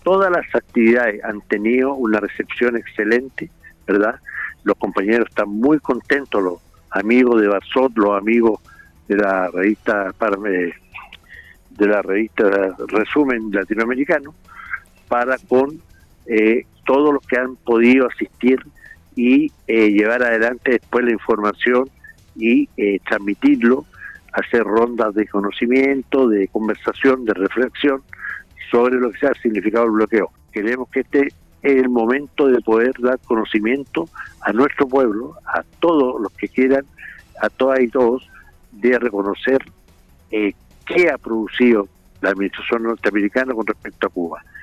todas las actividades han tenido una recepción excelente, ¿verdad? Los compañeros están muy contentos, los amigos de Barsot, los amigos de la revista Resumen Latinoamericano, para con todos los que han podido asistir y llevar adelante después la información y transmitirlo, hacer rondas de conocimiento, de conversación, de reflexión sobre lo que sea el significado del bloqueo. Queremos que este es el momento de poder dar conocimiento a nuestro pueblo, a todos los que quieran, a todas y todos, de reconocer qué ha producido la administración norteamericana con respecto a Cuba.